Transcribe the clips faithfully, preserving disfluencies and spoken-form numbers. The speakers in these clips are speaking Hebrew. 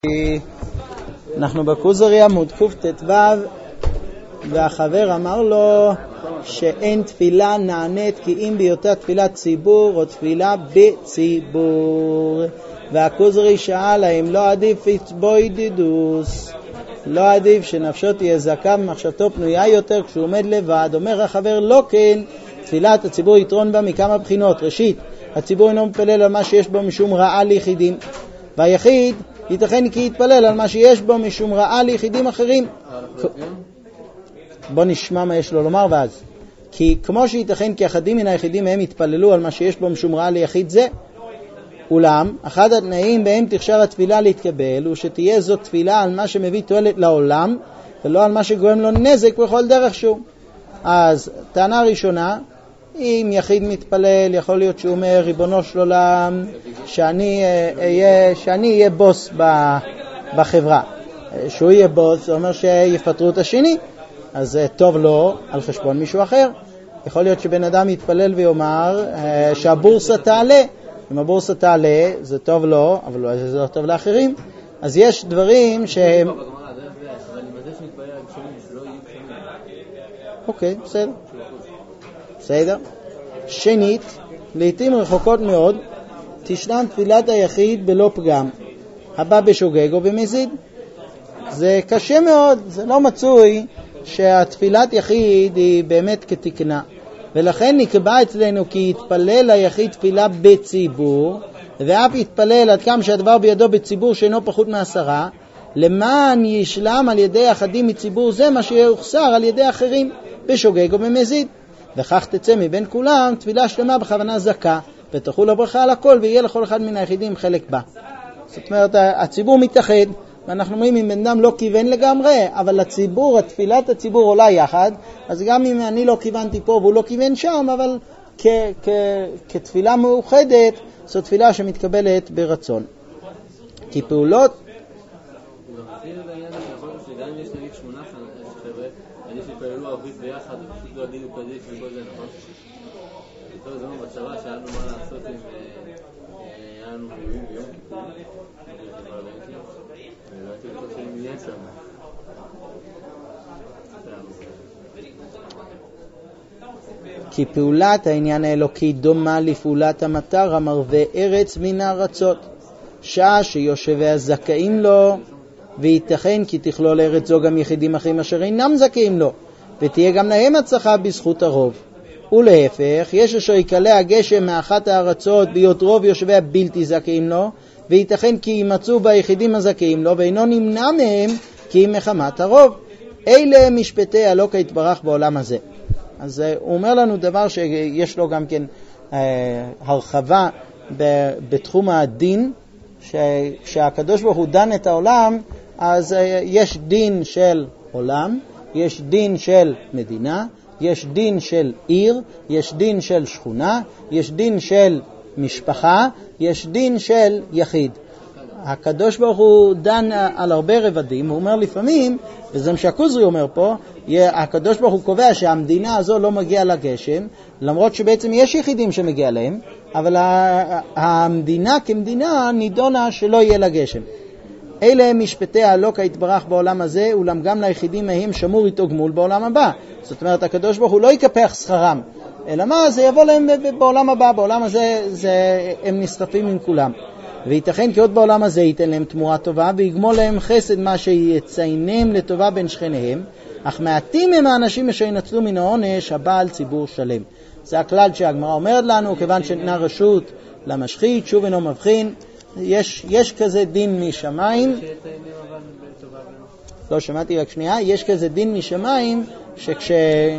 אנחנו בכוזרי עמוד קט"ו, והחבר אמר לו שאין תפילה נענית כי אם בהיותה תפילת ציבור או תפילה בציבור. והכוזרי שאל האם לא עדיף התבודדות, לא עדיף שנפשו תהיה זכה ומחשבתו פנויה יותר כשהוא עומד לבד. אומר החבר לא כן, תפילת הציבור יתרון בה מכמה בחינות. ראשית, הציבור אינו מתפלל על מה שיש בו משום רעה ליחידים, והיחיד ייתכן כי יתפלל על מה שיש בו משום רעה ליחידים אחרים. בוא נשמע מה יש לו לומר ואז. כי כמו שייתכן כי אחדים מן היחידים מהם יתפללו על מה שיש בו משום רעה ליחיד זה, אולם אחד התנאים בהם תכשר התפילה להתקבל הוא שתהיה זאת תפילה על מה שמביא תועלת לעולם ולא על מה שגורם לו נזק בכל דרך שהוא. אז טענה ראשונה, אם יחיד מתפלל יכול להיות שהוא אומר ריבונו של עולם שאני אהיה, שאני אהיה בוס בחברה. שהוא יהיה בוס זה אומר שיפטרו את השני, אז טוב לו על חשבון מישהו אחר. יכול להיות שבן אדם יתפלל ויאמר שהבורסה תעלה, אם הבורסה תעלה זה טוב לו אבל אולי זה לא טוב לאחרים. אז יש דברים שהם אוקיי, בסדר בסדר. שנית, לעתים רחוקות מאוד תשנם תפילת היחיד בלא פגם, הבא בשוגג או במזיד. זה קשה מאוד, זה לא מצוי שהתפילת יחיד היא באמת כתקנה, ולכן נקבע אצלנו כי יתפלל היחיד תפילה בציבור, ואף יתפלל עד כמה שהדבר בידו בציבור שאינו פחות מעשרה, למען ישלם על ידי אחדים מציבור זה מה שיוחסר על ידי אחרים בשוגג או במזיד, וכך תצא מבין כולם תפילה שלמה בכוונה זכה, ותחול הברכה על הכל ויהיה לכל אחד מן היחידים חלק בה. זאת אומרת, הציבור מתאחד, ואנחנו אומרים אם בן אדם לא כיוון לגמרי, אבל הציבור, התפילת הציבור עולה יחד, אז גם אם אני לא כיוונתי פה והוא לא כיוון שם, אבל כ- כ- כתפילה מאוחדת, זו תפילה שמתקבלת ברצון. כי פעולות אני שפעלו ערבית ביחד, ופשוט לא עדינו קדיש וכל זה, נכון? יותר זמן בצבא שהיה לנו מה לעשות עם... היה לנו ביום ביום כיפור, ולא הייתי בטוח שאני מיין שם. כי פעולת העניין האלוקי דומה לפעולת המטר המרווה ארץ מן הארצות, שעה שיושבי הזכאים לו, וייתכן כי תכלול ארץ זו גם יחידים אחרים אשר אינם זכאים לו, ותהיה גם להם הצלחה בזכות הרוב. ולהפך, יש אשר יקלה הגשם מאחת הארצות ביות רוב יושביה בלתי זכאים לו, וייתכן כי יימצאו ביחידים הזכאים לו, ואינו נמנע מהם כי אם מחמת הרוב. אלה משפטי אלוקה יתברך בעולם הזה. אז הוא אומר לנו דבר שיש לו גם כן אה, הרחבה ב- בתחום הדין, שהקדוש ברוך הוא דן את העולם, אז יש דין של עולם, יש דין של מדינה, יש דין של עיר, יש דין של שכונה, יש דין של משפחה, יש דין של יחיד. הקדוש ברוך הוא דן על הרבה רבדים. הוא אומר לפעמים, וזה מה שהכוזרי אומר פה, הקדוש ברוך הוא קובע שהמדינה הזו לא מגיעה לגשם, למרות שבעצם יש יחידים שמגיע להם, אבל המדינה כמדינה נידונה שלא יהיה לגשם. אלה הם משפטי האלוקה יתברך בעולם הזה, אולם גם ליחידים מהם שמור איתו גמול בעולם הבא. זאת אומרת, הקדוש ברוך הוא לא יקפח שכרם, אלא מה? זה יבוא להם בעולם הבא. בעולם הזה זה, הם נסחפים עם כולם. וייתכן כי עוד בעולם הזה ייתן להם תמורה טובה, ויגמול להם חסד מה שיציינם לטובה בין שכניהם, אך מעטים הם האנשים אשר ינצלו מן העונש הבא על ציבור שלם. זה הכלל שהגמרא אומרת לנו, כיוון שניתנה רשות למשחית, שוב אינו מבחין, יש, יש כזה דין משמיים, לא שמעתי רק שנייה, יש כזה דין משמיים שכש,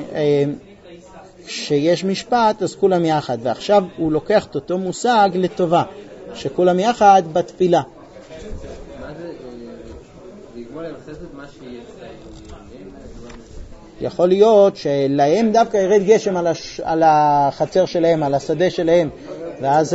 כשיש משפט אז כולם יחד, ועכשיו הוא לוקח את אותו מושג לטובה, שכולם יחד בתפילה. מה זה, לגמול להם חסד מה שיציינם? יכול להיות שלהם דווקא ירד גשם על, הש... על החצר שלהם, על השדה שלהם, ואז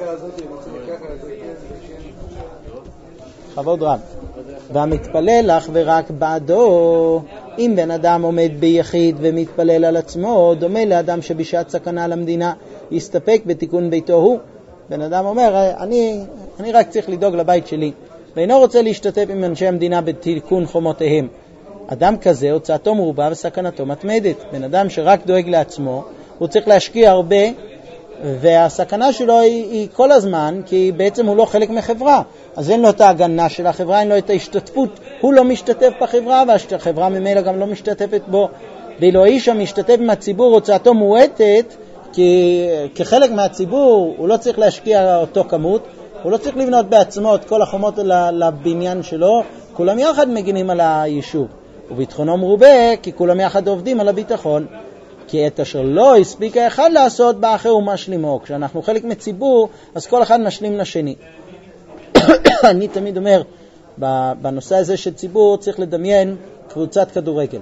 חבוד רב. והמתפלל אך ורק בעדו, אם בן אדם עומד ביחיד ומתפלל על עצמו, דומה לאדם שבשעת סכנה למדינה יסתפק בתיקון ביתו הוא. בן אדם אומר, אני, אני רק צריך לדאוג לבית שלי. ואינו רוצה להשתתף עם אנשי המדינה בתיקון חומותיהם. אדם כזה הוצאתו מרובה וסכנתו מתמדת. בן אדם שרק דואג לעצמו, הוא צריך להשקיע הרבה, והסכנה שלו היא, היא כל הזמן, כי בעצם הוא לא חלק מחברה. אז אין לו את ההגנה של החברה, אין לו את ההשתתפות. הוא לא משתתף בחברה, והחברה ממילא גם לא משתתפת בו. ואילו האיש המשתתף עם הציבור, הוצאתו מועטת, כי כחלק מהציבור הוא לא צריך להשקיע אותו כמות, הוא לא צריך לבנות בעצמו את כל החומות לבניין שלו, כולם יחד מגינים על היישוב. וביטחונו מרובה, כי כולם יחד עובדים על הביטחון. כי את אשר לא הספיק האחד לעשות, באחר הוא משלימו. כשאנחנו חלק מציבור, אז כל אחד משלים לשני. אני תמיד אומר, בנושא הזה של ציבור צריך לדמיין קבוצת כדורגל.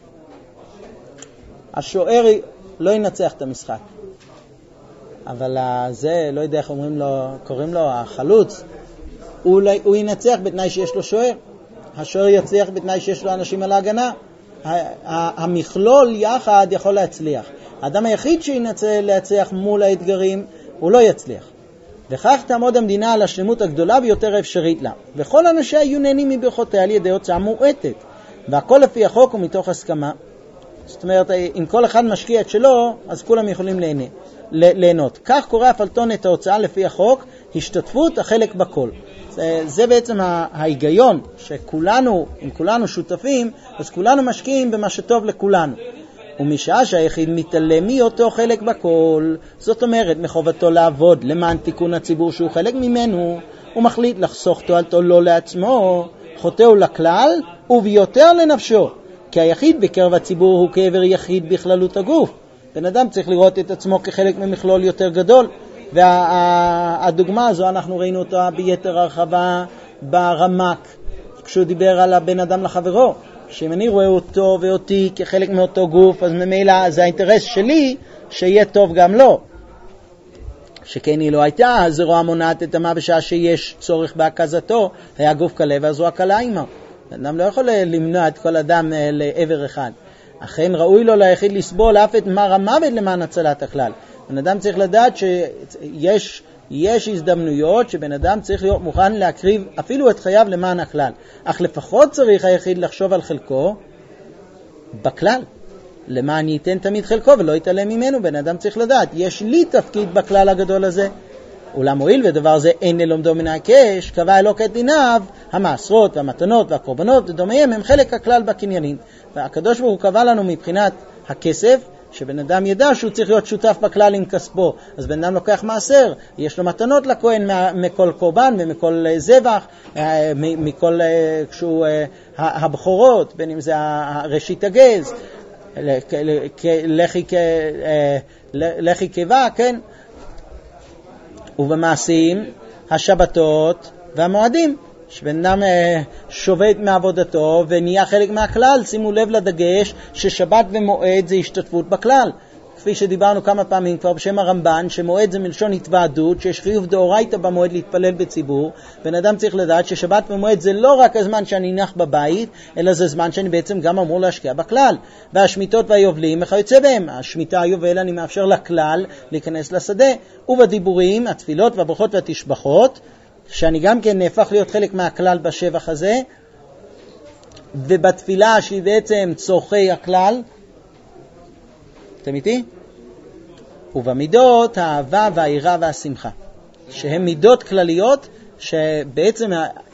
השוער לא ינצח את המשחק, אבל זה, לא יודע איך אומרים לו, קוראים לו החלוץ, הוא, הוא ינצח בתנאי שיש לו שוער. השוער יצליח בתנאי שיש לו אנשים על ההגנה. המכלול יחד יכול להצליח. האדם היחיד שינצל להצליח מול האתגרים, הוא לא יצליח. וכך תעמוד המדינה על השלמות הגדולה ביותר האפשרית לה. וכל אנשיה יהיו נהנים מברכותיה על ידי הוצאה מועטת. והכל לפי החוק ומתוך הסכמה. זאת אומרת, אם כל אחד משקיע את שלו, אז כולם יכולים להנה, ליהנות. כך קורא הפלטון את ההוצאה לפי החוק, השתתפות החלק בכל. זה, זה בעצם ההיגיון, שכולנו, אם כולנו שותפים, אז כולנו משקיעים במה שטוב לכולנו. ומשעה שהיחיד מתעלם מאותו חלק בכל, זאת אומרת, מחובתו לעבוד למען תיקון הציבור שהוא חלק ממנו, הוא מחליט לחסוך תועלתו לא לעצמו, חוטאו לכלל וביותר לנפשו. כי היחיד בקרב הציבור הוא כעבר יחיד בכללות הגוף. בן אדם צריך לראות את עצמו כחלק ממכלול יותר גדול. והדוגמה הזו אנחנו ראינו אותה ביתר הרחבה ברמק, כשהוא דיבר על הבן אדם לחברו. שאם אני רואה אותו ואותי כחלק מאותו גוף, אז ממילא זה האינטרס שלי שיהיה טוב גם לו. שכן היא לא הייתה, אז רואה מונעת את המה בשעה שיש צורך בהקזתו, היה גוף קלה ואז הוא הקלה עימה. אדם לא יכול למנוע את כל אדם לעבר אחד. אכן ראוי לו ליחיד לסבול אף את מר המוות למען הצלת הכלל. בן אדם צריך לדעת שיש יש הזדמנויות שבן אדם צריך להיות מוכן להקריב אפילו את חייו למען הכלל. אך לפחות צריך היחיד לחשוב על חלקו בכלל. למען ייתן תמיד חלקו ולא יתעלם ממנו. בן אדם צריך לדעת, יש לי תפקיד בכלל הגדול הזה. אולם הועיל ודבר זה אין ללומדו מן ההיקש, קבע אלוק את דיניו, המעשרות והמתנות והקורבנות ודומיהם הם חלק הכלל בקניינים. והקדוש ברוך הוא קבע לנו מבחינת הכסף, שבן אדם ידע שהוא צריך להיות שותף בכלל עם כספו. אז בן אדם לוקח מעשר, יש לו מתנות לכהן מכל קורבן ומכל זבח, מכל כשהוא הבכורות, בין אם זה ראשית הגז, לחי קיבה, כן? ובמעשים, השבתות והמועדים, שבן אדם שובת מעבודתו ונהיה חלק מהכלל. שימו לב לדגש ששבת ומועד זה השתתפות בכלל. כפי שדיברנו כמה פעמים כבר בשם הרמב"ן, שמועד זה מלשון התוועדות, שיש חיוב דאורייתא במועד להתפלל בציבור. בן אדם צריך לדעת ששבת ומועד זה לא רק הזמן שאני נח בבית, אלא זה זמן שאני בעצם גם אמור להשקיע בכלל. והשמיטות והיובלים וכיוצא בהם. השמיטה היובל אני מאפשר לכלל להיכנס לשדה. ובדיבורים, התפילות והברכות והתשבחות, שאני גם כן נהפך להיות חלק מהכלל בשבח הזה, ובתפילה שהיא בעצם צורכי הכלל. אתם איתי? ובמידות האהבה והיראה והשמחה, שהן מידות כלליות, שבעצם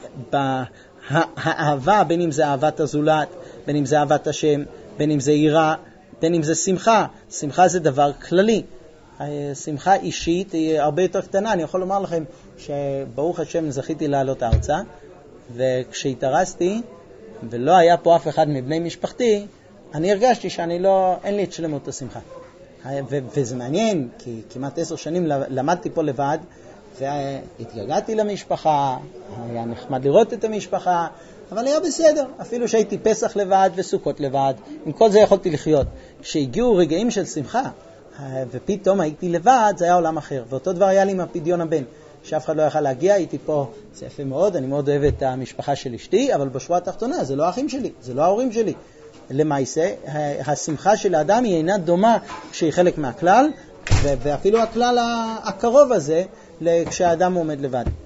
האהבה, בין אם זה אהבת הזולת, בין אם זה אהבת השם, בין אם זה יראה, בין אם זה שמחה. שמחה זה דבר כללי. שמחה אישית היא הרבה יותר קטנה. אני יכול לומר לכם שברוך השם זכיתי לעלות ארצה, וכשהתארסתי ולא היה פה אף אחד מבני משפחתי, אני הרגשתי שאני לא, אין לי את שלמות השמחה. ו- וזה מעניין, כי כמעט עשר שנים למדתי פה לבד, והתגעגעתי למשפחה, היה נחמד לראות את המשפחה, אבל היה בסדר. אפילו שהייתי פסח לבד וסוכות לבד, עם כל זה יכולתי לחיות. כשהגיעו רגעים של שמחה, ופתאום הייתי לבד, זה היה עולם אחר. ואותו דבר היה לי עם הפדיון הבן, שאף אחד לא יכל להגיע, הייתי פה, זה יפה מאוד, אני מאוד אוהב את המשפחה של אשתי, אבל בשורה התחתונה זה לא האחים שלי, זה לא ההורים שלי. למעשה, השמחה של האדם היא אינה דומה כשהיא חלק מהכלל, ואפילו הכלל הקרוב הזה, כשהאדם עומד לבד.